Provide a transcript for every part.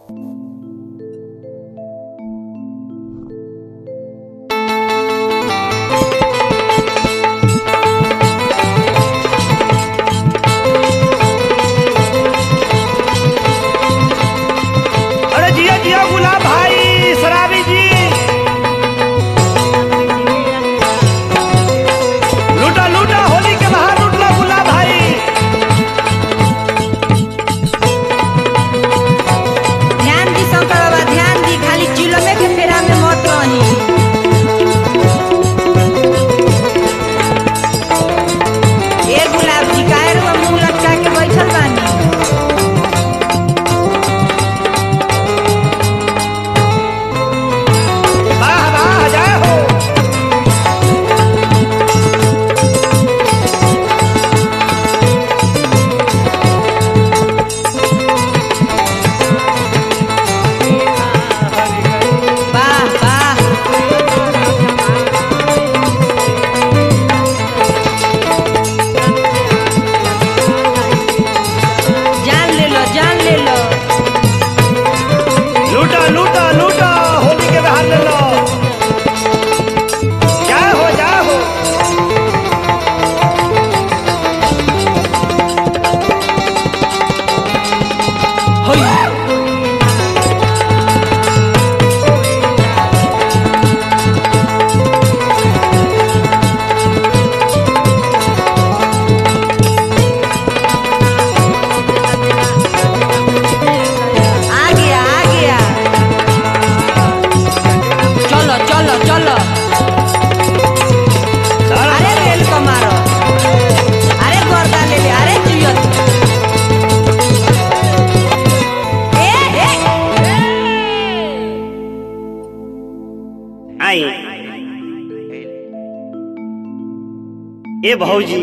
ए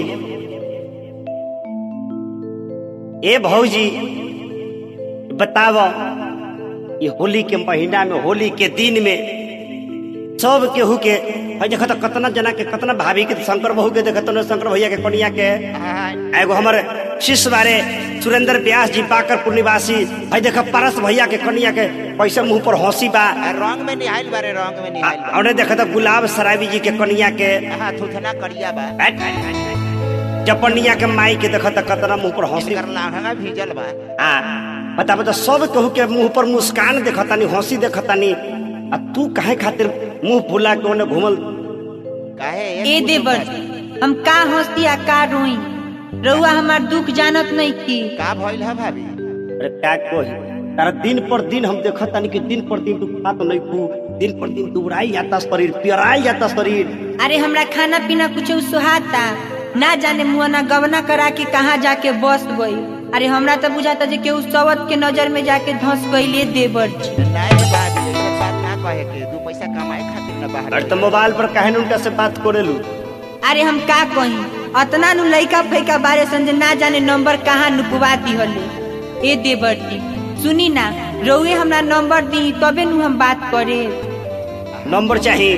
भौजी बताव ये होली के महीना में, होली के दिन में सब केहू के देख तो कतना जना के, कतना भाभी के, शंकर बहू के, देखत शंकर भैया के कनिया के, एगो हमारे शिष्य बारे सुरेंद्र व्यास जी बाकरपुर निवासी, भाई देख पारस भैया के कनिया के पैसा मुंह पर हंसी बा, रंग में निहाइल बारे, रंग में निहाइल बा। और देखा गुलाब सराबी जी के कनिया के थुथना करिया बा, चपनिया के माई के देखा कतना मुंह पर हंसी भीजल बा। बता बता सब केहू के मुंह पर मुस्कान देखतानी, हंसी देखतानी, आ तू काहे खातिर मुंह फुला के ओने घूमल काहे? ए देवर हम का हंसी आ का रोई, रउआ हमार दुख जानत नहीं की। का भइल है भाभी? अरे क्या कोई तारा दिन पर दिन हम देखतानी कि दिन पर दिन तू खा तो नहीं तू, दिन पर दिन दुबराई जाता शरीर, पियराई जाता शरीर। अरे हमरा खाना पीना कुछ सुहाता ना, जाने मुआ ना गवना करा के कहाँ जाके बस गई। अरे हमरा तो बुझाता जे केहू सवत के नजर में जाके धंस गई देवर जी। नहीं भाभी ये बात ना कहे के, दो पैसा कमाए खातिर ना बाहर। अरे तो मोबाइल पर काहे उनका से बात करेलू? अरे हम का कही, अतना नु लइका फैका बारे संजे ना जाने नंबर कहाँ नुकवा दिहले। ए देवर जी सुनी ना, रउए हमरा नंबर दी तबे नु हम बात करे। नंबर चाहिए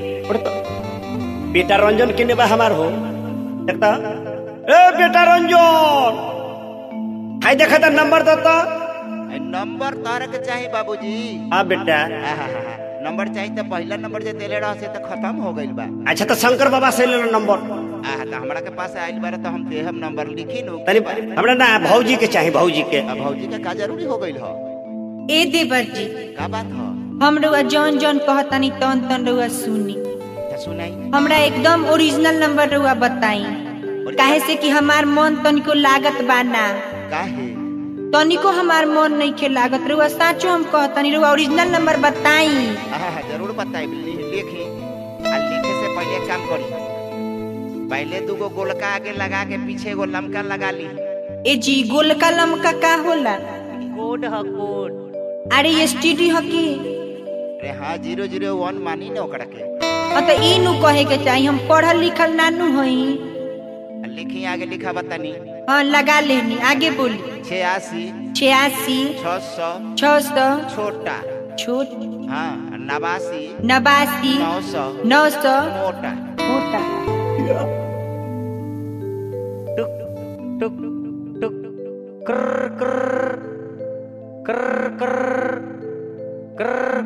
बेटा रंजन के नेबा हमार हो देखता। ए बेटा रंजन हाय देखा था नंबर देता। नंबर तार के चाहिए बाबूजी। हाँ बेटा नंबर चाहिए तो पहला नंबर जे देले रह से तो खत्म हो गइल बा। अच्छा तो शंकर बाबा से ले लो नंबर। तो हमरा के पास आइल बारे तो हम देहम नंबर लिखी नु। तनी हमरा ना भौजी के चाहिए, भौजी के। भौजी के का जरूरी हो गइल हो? ए देवर जी का बात हो? हम रउआ जौन जौन कहतानी तन तन रउआ सुनी। सुनाई हमरा एकदम ओरिजिनल नंबर रउआ बताई, काहे से कि हमार मन तनिको लागत बा ना। काहे? तनिको हमार मन नहीं खे लागत, रउआ साचो हम कहतानी, रउआ ओरिजिनल नंबर बताई। जरूर बताई, लिखी। आ लिखे से पहले काम करी, पहले दूगो गोलका आगे लगा के पीछे एगो लमका लगा ली। ए जी गोलका लमका का होला? कोड ह कोड। अरे एसटीडी ह की? अरे हाँ 001 मानी न ओकरा के। तो ई नु कहे के चाहिए, हम पढ़ल लिखल नानू हई। लिखी आगे लिखा बतानी। हाँ लगा लेनी, आगे बोली। 86 600 600 छोटा छोट, हाँ 89 900 मोटा मोटा। टुक टुक टुक कर कर कर कर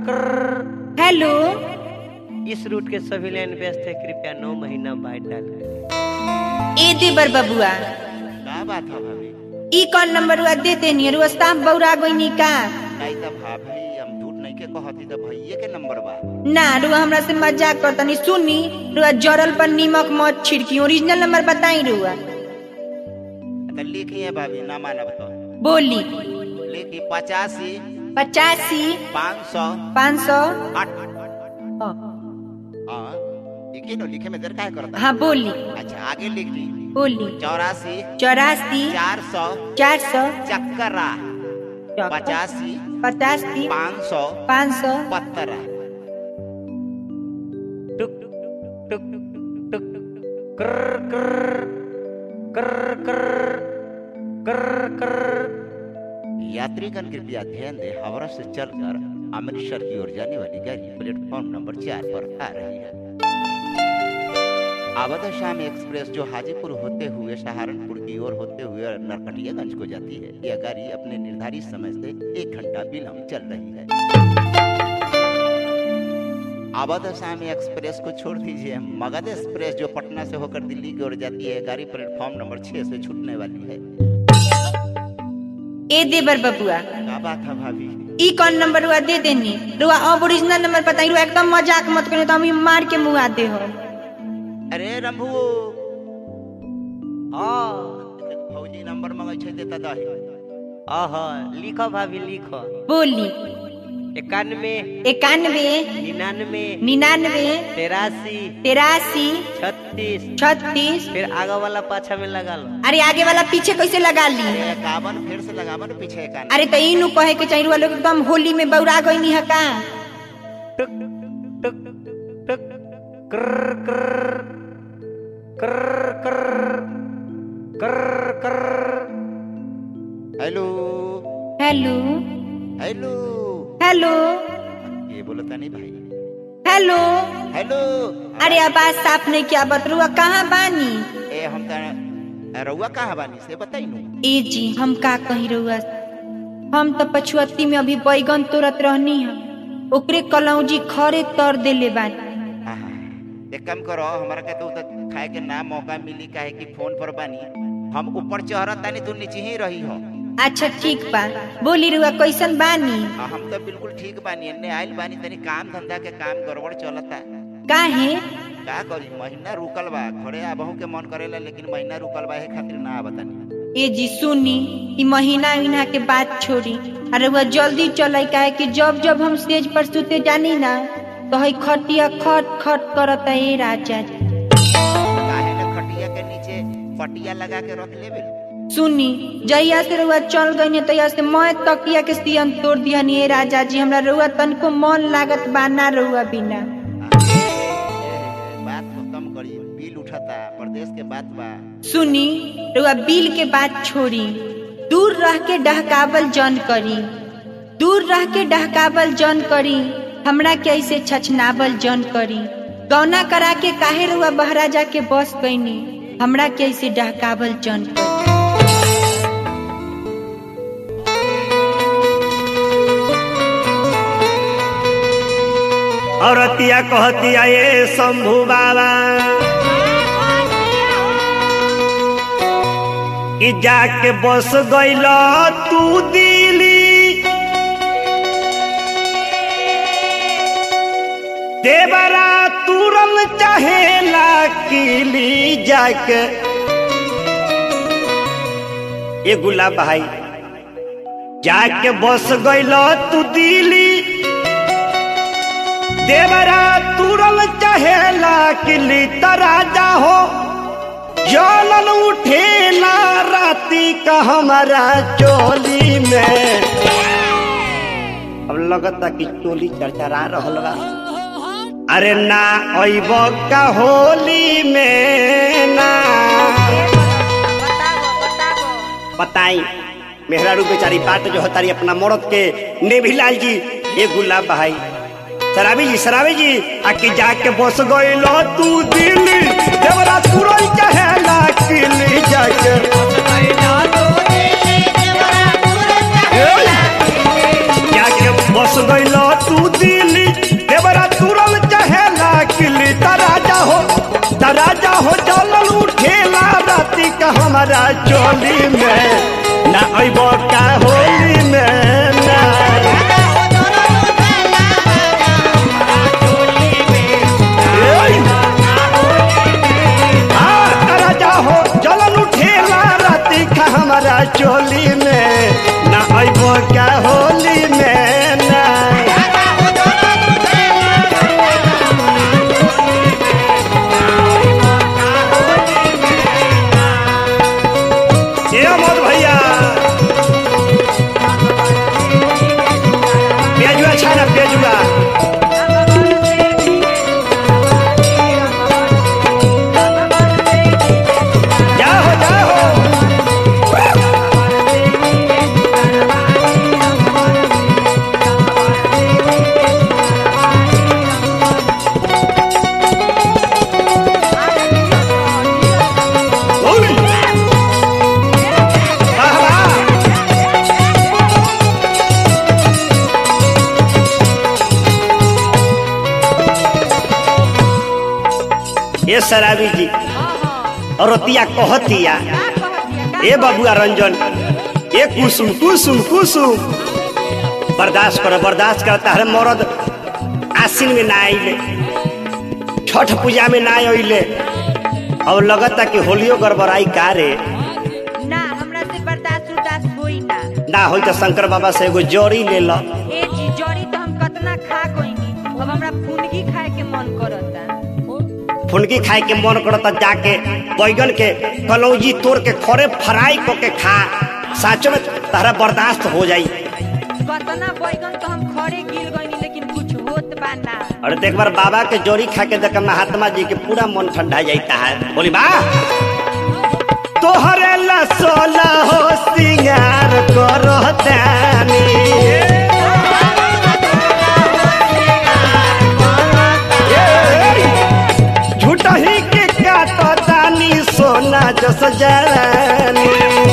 हेलो। इस रूट के सभी लाइन व्यस्त है, कृपया 9 महीना बाइट डाल। ए देवर बबुआ, का बात है भाभी? ई कौन नंबर हुआ दे देनी रुआ स्टाफ बौरा गोइनी का? नहीं तो भाभी हम झूठ नहीं के कहती तो भैया के नंबर बा। ना रुआ हमरा से मजाक करतनी। सुनी रुआ जरल पर नीमक मत छिड़की, ओरिजिनल नंबर बताई रुआ। तो लिखी है भाभी, ना मानब तो बोली। लिखी 85 85 500 500। 8। हाँ लिखी नो, लिखे में देर काय करता? हाँ बोली। अच्छा आगे लिख ली। बोली। 84 84 400 400 चक्करा 85 85 500 500 17। टुक टुक टुक कर कर कर कर कर कर। यात्रीगण कृपया ध्यान दें, हावड़ा से चलकर अमृतसर की ओर जाने वाली गाड़ी प्लेटफॉर्म नंबर 4 पर आ रही है। अवध शाम एक्सप्रेस जो हाजीपुर होते हुए सहारनपुर की ओर होते हुए नरकटियागंज को जाती है, यह गाड़ी अपने निर्धारित समय से 1 घंटा विलंब चल रही है। अवध शाम एक्सप्रेस को छोड़ दीजिए, मगध एक्सप्रेस जो पटना से होकर दिल्ली की ओर जाती है, गाड़ी प्लेटफॉर्म नंबर 6 से छूटने वाली है। ए देवर बबुआ, क्या बात है भाभी? ई कौन नंबर हुआ दे देनी रुआ? अब ओरिजिनल नंबर बताई रुआ, एकदम मजाक मत करो तो हम मार के मुँह आते हो। अरे रंभू फौजी नंबर मंगे छे देता दही। लिखो भाभी लिखो। बोली। 91 91 99 99 83 83 36। 36। फिर आगे वाला पाछा में लगा लो। अरे आगे वाला पीछे कैसे लगा ली? 51 फिर से लगावन पीछे 51। अरे तो इनू कहे के चाहिए रुआ लोग एकदम होली में बौरा गईनी है का? टुक टुक टुक कर कर कर कर कर कर। हेलो हेलो हेलो हेलो ये बोलता नहीं भाई। हेलो। हेलो अरे आवाज साफ नहीं किया बतरुआ, कहाँ बानी? ए हम त रउआ कहाँ बानी से बताई नु। ए जी हम का कही रहुआ, हम तो पछुअत्ती में अभी बैगन तोड़त रहनी है, ओकरे कलौजी खरे तर देले बानी। एक काम करो, हमारा के तो खाए के ना मौका मिली, काहे कि फोन पर बानी हम, ऊपर चढ़त तानी तू नीचे ही रही हो। अच्छा ठीक बा, बोली रुआ कैसन बानी? हम तो बिल्कुल ठीक बानी, एने आइल बानी, तनी काम धंधा के काम गड़बड़ चलता। काहे? का करी, महीना रुकल बा, घरे आबहू के मन करेला, लेकिन महीना रुकल बा, ए खातिर ना आवतानी। ए जी सुनी, ई महीना के बात छोड़ी, अरे वह जल्दी चले, काहे कि जब जब हम स्टेज पर सुते जानी ना तो हई खटिया खट खट करता है राजा जी। काहे न खटिया के नीचे पटिया लगा के रख लेबे। सुनी, जहिया से रुआ चल गई तहिया से मैं तकिया के सियन तोड़ दिया नहीं राजा जी, हमरा रुआ तनको मन लागत बा ना रुआ बिना। बात खत्म करी, बिल उठाता, प्रदेश के बात बा। सुनी, रुआ बिल के बात छोड़ी, दूर रह के डहकावल जन करी, दूर रह के डहकावल जन करी, हमरा के ऐसे छछनावल जन करी। गौना करा के काहे रुआ बहरा जाके बस गईनी, हमरा के ऐसे डहकावल जन करी। औरतिया कहतिया ये शंभू बाबा कि जाके बस गइला तू दिल्ली, देवरा तुरल चाहेला किली जाके। ए गुलाब भाई जाके बस गइला तू दिल्ली, देवरा तुरल चाहेला किली तराजा हो, जलन उठेला राती का हमारा चोली में। अब लगता कि चोली चरचरा रहल बा। अरे ना अइब का होली में ना बताई मेहरारू बेचारी बात जो हतारी अपना मरद के नेभिलाल जी। ये गुलाब भाई शराबी जी आके जाके बस गइलो तू दिल्ली, देवरा तुरई चाहेला किली जाके। जाके बस गइलो तू दिल्ली, बेजुआ जाओ जाओ ओली वाह वाह ये शराबी जी और रतिया कहतिया ए बबुआ रंजन ए कुसुम कुसुम कुसुम बर्दाश्त कर तारे मरद आसिन में ना आइले छठ पूजा में ना आइले और लगता कि होलियो गड़बड़ाई का रे ना हमरा से बर्दाश्त होई ना ना होई तो शंकर बाबा से एगो जड़ी ले लो ए जी जड़ी तो हम कतना खा गईनी अब हमरा फुनगी खाए के मन करता फुनगी खाए के मन करता जाके बैगन के कलौजी तोड़ के खरे फ्राई को के खा साचो में तारा बर्दाश्त हो जाई कतना बैगन तो हम खड़े गिर गईनी लेकिन कुछ होत बा ना और एक बार बाबा के जोड़ी खा के देख महात्मा जी के पूरा मन ठंडा जाता है बोली बा तोहरे लसोला हो सिंगार करतानी झूठही के काटतानी सोना जस जरानी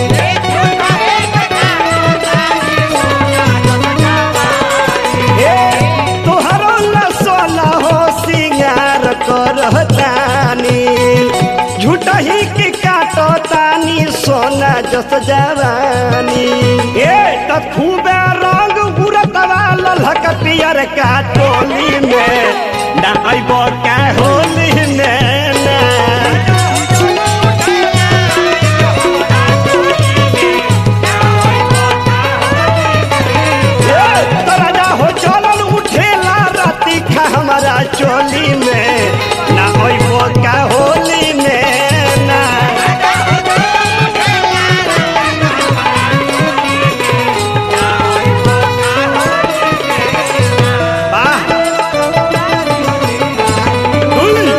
तोहरो लसोला हो सिंगार करतानी झूठही के काटतानी सोना जस जवानी ए त खूबे रंग उड़तवा ललक पियर का टोली में ना आइबो का होली में ना राजा हो चलल उठेला राती खा हमारा चोली में ना आइबो का होली में ना वाह हुई।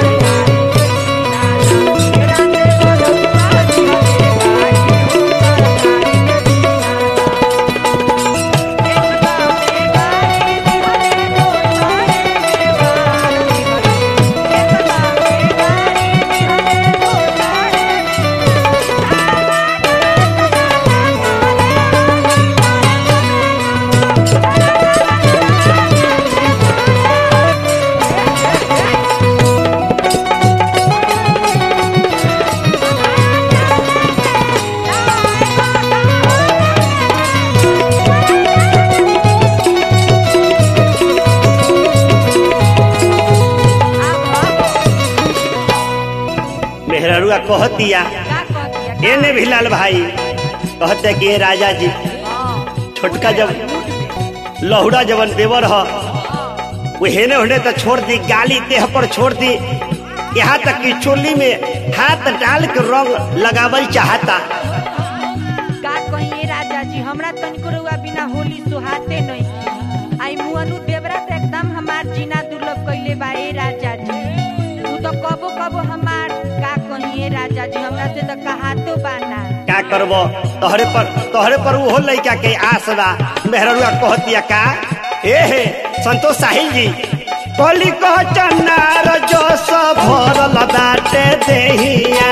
मेहरारुआ कहतिया का कह दिया एने भी लाल भाई कहते कि ये राजा जी छोटका जब लहुड़ा जवन देवर ह वो हेने होने तो छोड़ दी गाली देह पर छोड़ दी यहाँ तक कि चोली में हाथ डाल के रंग लगावल चाहता का कहिए राजा जी हमरा तनिको रउआ बिना होली सुहाते नहीं आई मुअनु देवरा तो एकदम हमार जीना दुर्लभ कइले बा ए राजा जी तू तो कबो कबो हमार का कहिए राजा जी हमरा से तो कहातो बाना क्या करबो तोहरे पर वो लइका के आस बा मेहरुआ कहतिया का ए हे संतोष साहिल जी कली कह चन्नार जो सब भरल बाटे देहिया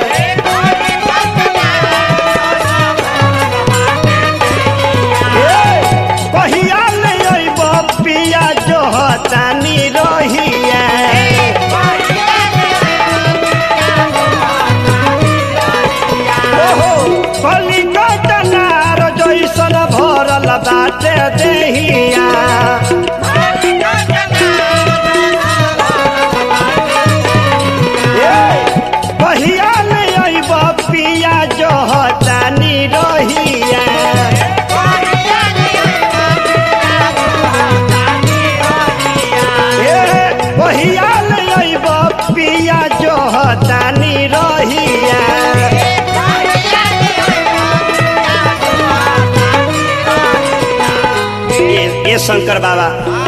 कहिया ले अइबो पिया जो हतानी रहिया ओहो कली कह चन्नार जइसन भरल बाटे देहिया कहिया ले शंकर बाबा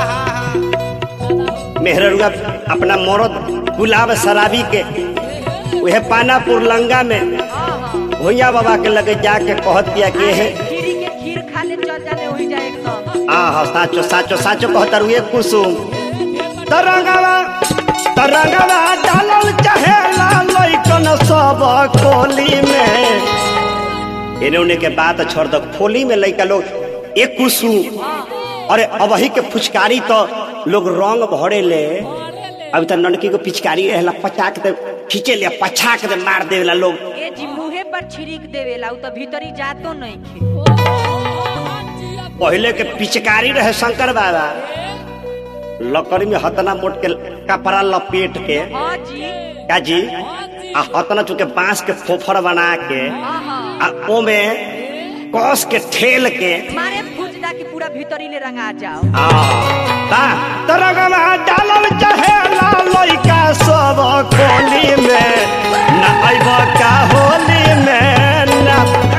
मेहरुआ अपना मरद गुलाब शराबी के वह पानापुर लंगा में भैया बाबा के लगे जाके कहत दिया कि है खीरी के खीर खा ले चल जाने वही जाए एकदम। हाँ साचो साचो साचो कहता रुए कुसुम तरंगवा तरंगवा डालल चहेला लइकन सब कोली में इन्होंने के बात छोड़ दो खोली में लइका लोग एक कुसुम अरे अब ही के फुचकारी तो लोग रंग भरे ले अभी तो ननकी को पिचकारी रहला पचाक दे खींचे ले पछाक दे मार देवेला लोग ए जी मुहे पर छिड़क देवेला उ तो भीतरी जातो नहीं खे। पहले के पिचकारी रहे शंकर बाबा लकड़ी में हतना मोट के कपड़ा लपेट के हां जी का जी आ हतना चुके बांस के फोफर बना के आ ओमे कस के ठेल के मारे फुजदा की पूरा भीतरी ले रंगा जाओ। तरंगवा डालल चहेला लइका सब खोली में ना आइब का होली में ना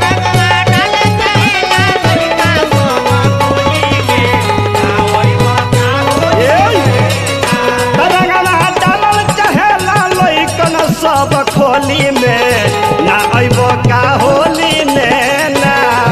तरंगवा डालल चहेला लइकन सब खोली में ना आइब का होली में ना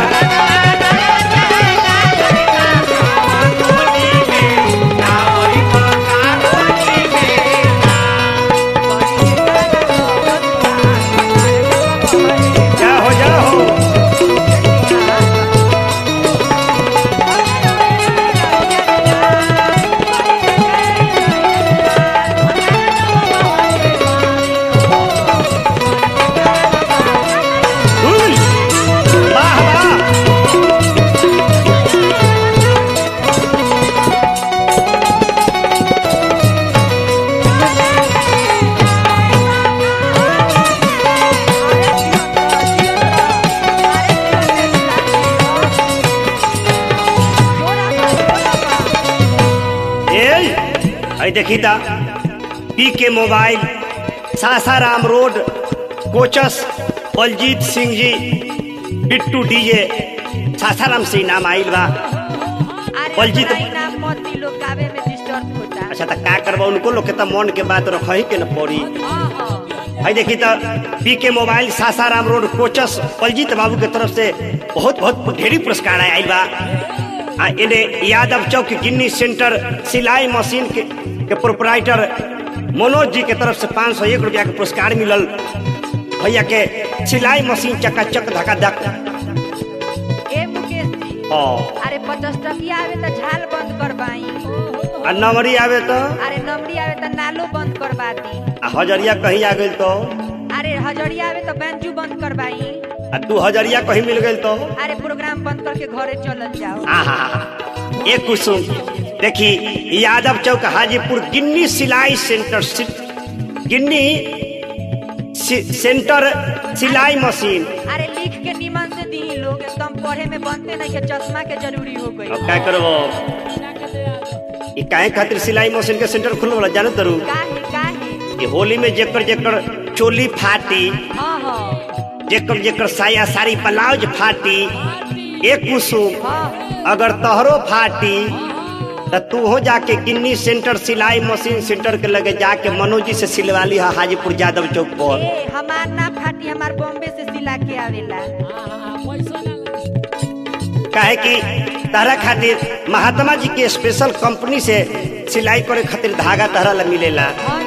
देखी था PK mobile Sasaram road Kochas Baljit Singh ji Bittu DJ Sasaram से नाम आइल बा बलजीत नाम मत दी लोग गावे में डिस्टर्ब होता। अच्छा तो का करबा उनको लोग के मन के बात रखही के न पड़ी भाई देखी तो पीके मोबाइल सासाराम रोड कोचस बलजीत बाबू के तरफ से बहुत बहुत ढेरी पुरस्कार आइल बा इन्हें यादव चौक गिन्नी सेंटर सिलाई मशीन के प्रोपराइटर मनोज जी के तरफ से 501 रुपया के पुरस्कार मिलल भैया के सिलाई मशीन चकाचक धकाधक। ए मुकेश जी अरे 50 टकिया आवे तो झाल बंद करवाई आ नंबरी आवे तो अरे नंबरी आवे तो नालो बंद करवा दी आ हजरिया कहीं आ गइल तो अरे हजरिया आवे तो बैंजू बंद करवाई आ 2000 कहीं मिल गइल तो अरे प्रोग्राम बंद करके घरे चलल जाओ। एक कुसुम देखी यादव चौक हाजीपुर गिन्नी सिलाई सेंटर गिन्नी सेंटर सिलाई मशीन। अरे लिख के निमन से दी लोग एकदम पढ़े में बनते नहीं के चश्मा के जरूरी हो गई। अब क्या करबो ई काहे खातिर सिलाई मशीन के सेंटर खुलल वाला जानत दरू काहे होली में जेकर जेकर चोली फाटी जेकर जेकर साया साड़ी ब्लाउज फाटी एक कुसुम अगर तहरो फाटी तो तू हो जाके गिन्नी सेंटर सिलाई मशीन सेंटर के लगे जाके मनोज जी से सिलवा ली हाजीपुर यादव चौक पर। हमार ना फाटी हमार बॉम्बे से सिला के आवेला काहे कि तारा खातिर महात्मा जी के स्पेशल कंपनी से सिलाई करे खातिर धागा तारा ला मिलेला।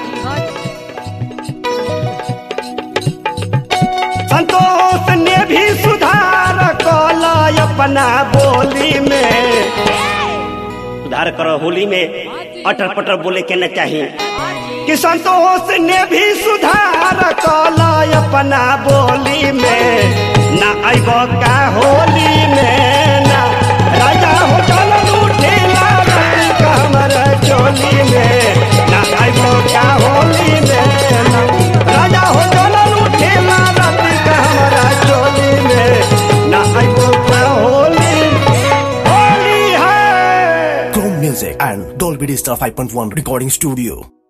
संतोष ने भी सुधार कला अपना बोली में सुधार करो होली में अटर पटर बोले के न चाहिए कि संतोष ने भी सुधार कला अपना बोली में ना आइब का होली में ना राजा हो चलन उठेला कमर चोली में ना आइब का होली में राजा हो चलन उठेला कमर चोली में ना आइब का होली है। Chrome Music and Dolby Digital 5.1 Recording Studio.